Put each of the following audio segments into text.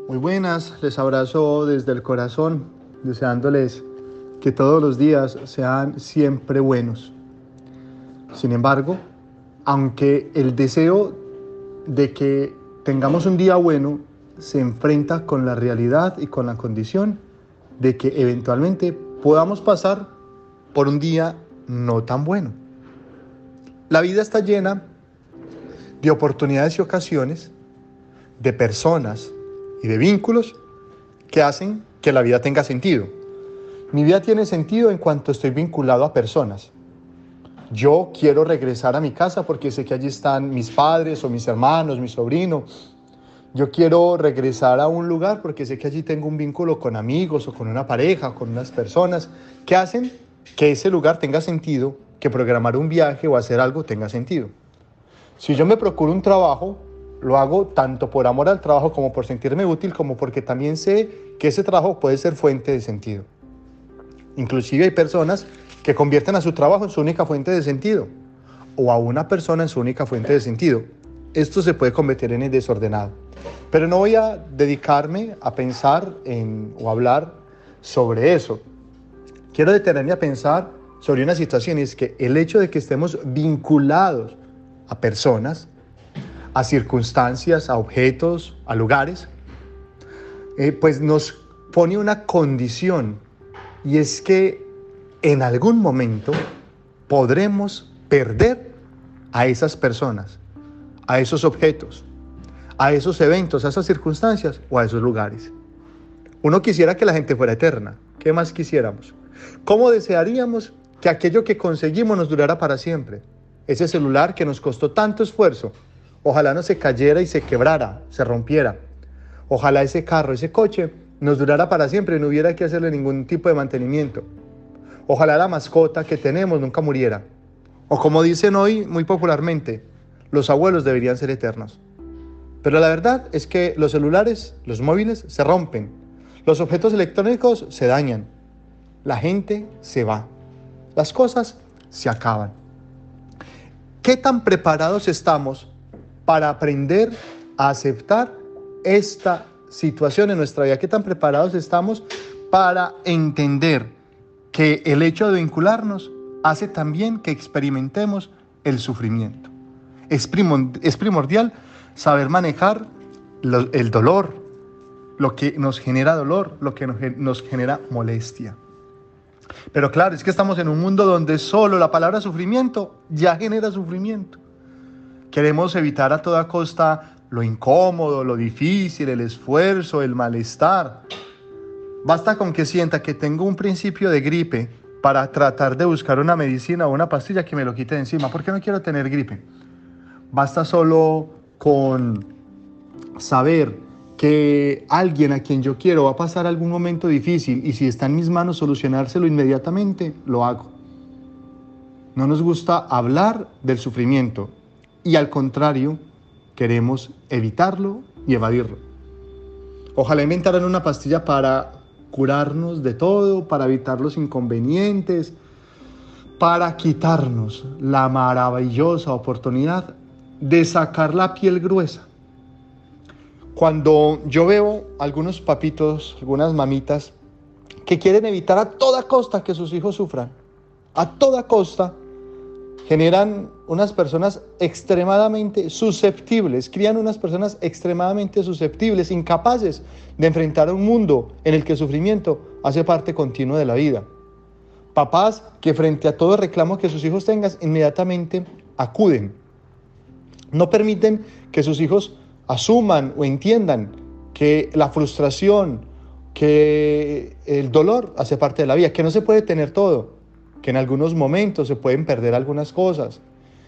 Muy buenas, les abrazo desde el corazón, deseándoles que todos los días sean siempre buenos. Sin embargo, aunque el deseo de que tengamos un día bueno se enfrenta con la realidad y con la condición de que eventualmente podamos pasar por un día no tan bueno. La vida está llena de oportunidades y ocasiones, de personas y de vínculos que hacen que la vida tenga sentido. Mi vida tiene sentido en cuanto estoy vinculado a personas. Yo quiero regresar a mi casa porque sé que allí están mis padres o mis hermanos, mi sobrino. Yo quiero regresar a un lugar porque sé que allí tengo un vínculo con amigos o con una pareja, con unas personas que hacen que ese lugar tenga sentido, que programar un viaje o hacer algo tenga sentido. Si yo me procuro un trabajo, lo hago tanto por amor al trabajo como por sentirme útil, como porque también sé que ese trabajo puede ser fuente de sentido. Inclusive hay personas que convierten a su trabajo en su única fuente de sentido, o a una persona en su única fuente de sentido. Esto se puede convertir en el desordenado. Pero no voy a dedicarme a pensar o hablar sobre eso. Quiero detenerme a pensar sobre una situación, y es que el hecho de que estemos vinculados a personas, a circunstancias, a objetos, a lugares, pues nos pone una condición, y es que en algún momento podremos perder a esas personas, a esos objetos, a esos eventos, a esas circunstancias o a esos lugares. Uno quisiera que la gente fuera eterna. ¿Qué más quisiéramos? ¿Cómo desearíamos que aquello que conseguimos nos durara para siempre? Ese celular que nos costó tanto esfuerzo, ojalá no se cayera y se quebrara, se rompiera. Ojalá ese carro, ese coche, nos durara para siempre y no hubiera que hacerle ningún tipo de mantenimiento. Ojalá la mascota que tenemos nunca muriera. O como dicen hoy muy popularmente, los abuelos deberían ser eternos. Pero la verdad es que los celulares, los móviles, se rompen. Los objetos electrónicos se dañan. La gente se va. Las cosas se acaban. ¿Qué tan preparados estamos para aprender a aceptar esta situación en nuestra vida? ¿Qué tan preparados estamos para entender que el hecho de vincularnos hace también que experimentemos el sufrimiento? Es primordial saber manejar el dolor, lo que nos genera dolor, lo que nos genera molestia. Pero claro, es que estamos en un mundo donde solo la palabra sufrimiento ya genera sufrimiento. Queremos evitar a toda costa lo incómodo, lo difícil, el esfuerzo, el malestar. Basta con que sienta que tengo un principio de gripe para tratar de buscar una medicina o una pastilla que me lo quite de encima. ¿Por qué no quiero tener gripe? Basta solo con saber que alguien a quien yo quiero va a pasar algún momento difícil y si está en mis manos solucionárselo inmediatamente, lo hago. No nos gusta hablar del sufrimiento y al contrario, queremos evitarlo y evadirlo. Ojalá inventaran una pastilla para curarnos de todo, para evitar los inconvenientes, para quitarnos la maravillosa oportunidad de sacar la piel gruesa. Cuando yo veo algunos papitos, algunas mamitas que quieren evitar a toda costa que sus hijos sufran, a toda costa, generan unas personas extremadamente susceptibles, crían unas personas extremadamente susceptibles, incapaces de enfrentar un mundo en el que el sufrimiento hace parte continua de la vida. Papás que frente a todo reclamo que sus hijos tengan, inmediatamente acuden. No permiten que sus hijos asuman o entiendan que la frustración, que el dolor hace parte de la vida, que no se puede tener todo, que en algunos momentos se pueden perder algunas cosas.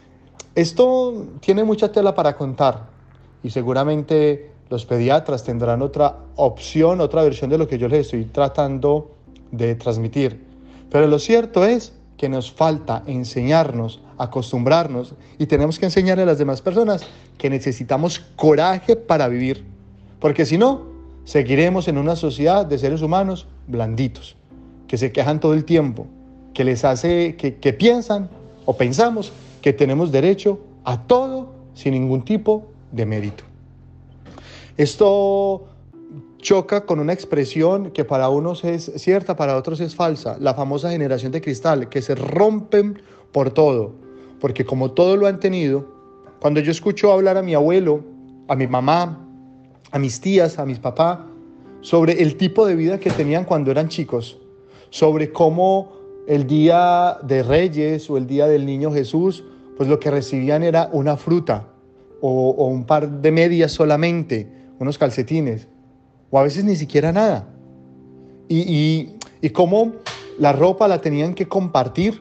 Esto tiene mucha tela para contar y seguramente los pediatras tendrán otra opción, otra versión de lo que yo les estoy tratando de transmitir. Pero lo cierto es que nos falta enseñarnos, acostumbrarnos, y tenemos que enseñarle a las demás personas que necesitamos coraje para vivir, porque si no, seguiremos en una sociedad de seres humanos blanditos, que se quejan todo el tiempo, que les hace, que piensan o pensamos que tenemos derecho a todo sin ningún tipo de mérito. Esto choca con una expresión que para unos es cierta, para otros es falsa, la famosa generación de cristal, que se rompen por todo, porque como todo lo han tenido, cuando yo escucho hablar a mi abuelo, a mi mamá, a mis tías, a mis papás, sobre el tipo de vida que tenían cuando eran chicos, sobre cómo el día de Reyes o el día del Niño Jesús, pues lo que recibían era una fruta o un par de medias solamente, unos calcetines, o a veces ni siquiera nada. Y cómo la ropa la tenían que compartir,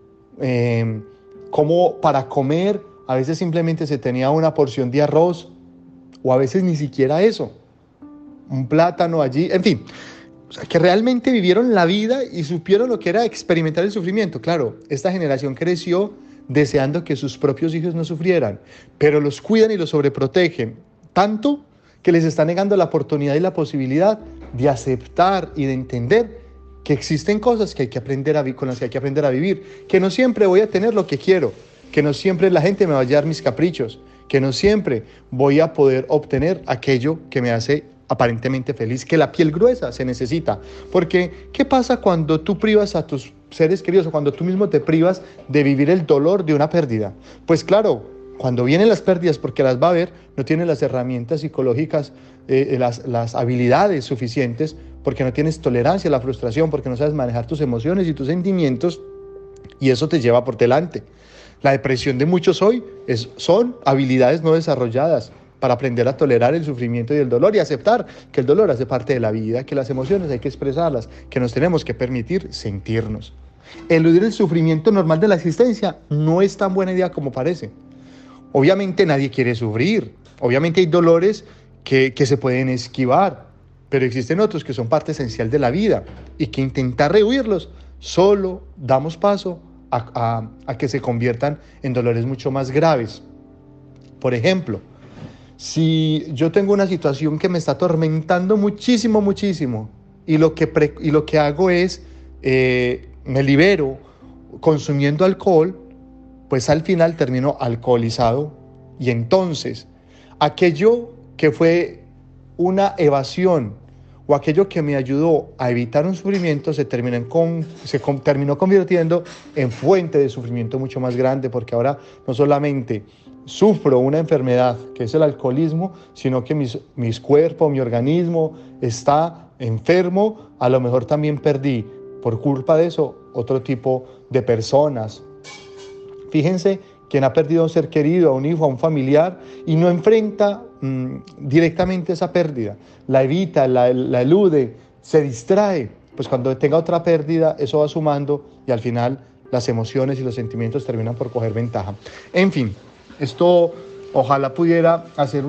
cómo para comer a veces simplemente se tenía una porción de arroz, o a veces ni siquiera eso, un plátano allí, en fin. O sea, que realmente vivieron la vida y supieron lo que era experimentar el sufrimiento. Claro, esta generación creció deseando que sus propios hijos no sufrieran, pero los cuidan y los sobreprotegen, tanto que les está negando la oportunidad y la posibilidad de aceptar y de entender que existen cosas que hay que aprender con las que hay que aprender a vivir, que no siempre voy a tener lo que quiero, que no siempre la gente me va a dar mis caprichos, que no siempre voy a poder obtener aquello que me hace aparentemente feliz, que la piel gruesa se necesita. Porque, ¿qué pasa cuando tú privas a tus seres queridos o cuando tú mismo te privas de vivir el dolor de una pérdida? Pues claro, cuando vienen las pérdidas, porque las va a haber, no tienes las herramientas psicológicas, las habilidades suficientes, porque no tienes tolerancia a la frustración, porque no sabes manejar tus emociones y tus sentimientos, y eso te lleva por delante. La depresión de muchos hoy son habilidades no desarrolladas para aprender a tolerar el sufrimiento y el dolor y aceptar que el dolor hace parte de la vida, que las emociones hay que expresarlas, que nos tenemos que permitir sentirnos. Eludir el sufrimiento normal de la existencia no es tan buena idea como parece. Obviamente nadie quiere sufrir, obviamente hay dolores que se pueden esquivar, pero existen otros que son parte esencial de la vida y que intentar rehuirlos solo damos paso a que se conviertan en dolores mucho más graves. Por ejemplo, si yo tengo una situación que me está atormentando muchísimo, y lo que hago es, me libero consumiendo alcohol, pues al final termino alcoholizado, y entonces aquello que fue una evasión o aquello que me ayudó a evitar un sufrimiento se terminó convirtiendo en fuente de sufrimiento mucho más grande, porque ahora no solamente sufro una enfermedad que es el alcoholismo, sino que mi cuerpo, mi organismo está enfermo, a lo mejor también perdí por culpa de eso otro tipo de personas. Fíjense, quien ha perdido a un ser querido, a un hijo, a un familiar y no enfrenta directamente esa pérdida, la evita, la elude, se distrae, pues cuando tenga otra pérdida eso va sumando y al final las emociones y los sentimientos terminan por coger ventaja. En fin, esto ojalá pudiera hacer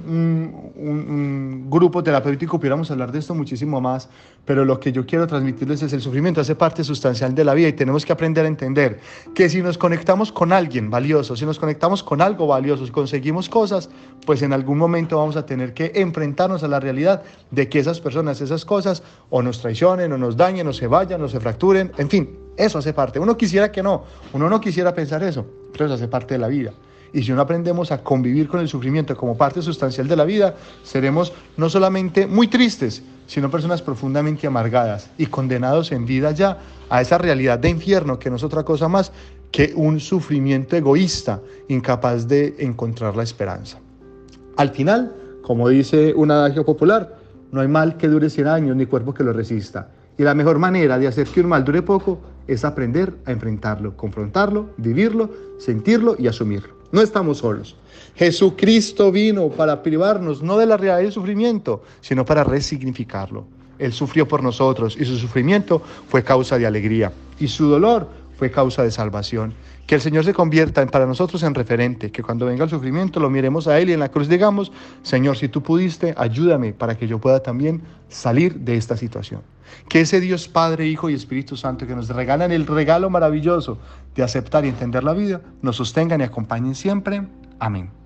un grupo terapéutico, pudiéramos hablar de esto muchísimo más, pero lo que yo quiero transmitirles es el sufrimiento hace parte sustancial de la vida y tenemos que aprender a entender que si nos conectamos con alguien valioso, si nos conectamos con algo valioso, si conseguimos cosas, pues en algún momento vamos a tener que enfrentarnos a la realidad de que esas personas, esas cosas, o nos traicionen, o nos dañen, o se vayan, o se fracturen, en fin, eso hace parte. Uno quisiera que no, uno no quisiera pensar eso, pero eso hace parte de la vida. Y si no aprendemos a convivir con el sufrimiento como parte sustancial de la vida, seremos no solamente muy tristes, sino personas profundamente amargadas y condenados en vida ya a esa realidad de infierno que no es otra cosa más que un sufrimiento egoísta, incapaz de encontrar la esperanza. Al final, como dice un adagio popular, no hay mal que dure 100 años ni cuerpo que lo resista. Y la mejor manera de hacer que un mal dure poco es aprender a enfrentarlo, confrontarlo, vivirlo, sentirlo y asumirlo. No estamos solos. Jesucristo vino para privarnos no de la realidad del sufrimiento, sino para resignificarlo. Él sufrió por nosotros y su sufrimiento fue causa de alegría y su dolor fue causa de salvación. Que el Señor se convierta para nosotros en referente, que cuando venga el sufrimiento lo miremos a Él y en la cruz digamos, Señor, si tú pudiste, ayúdame para que yo pueda también salir de esta situación. Que ese Dios Padre, Hijo y Espíritu Santo que nos regalan el regalo maravilloso de aceptar y entender la vida, nos sostengan y acompañen siempre. Amén.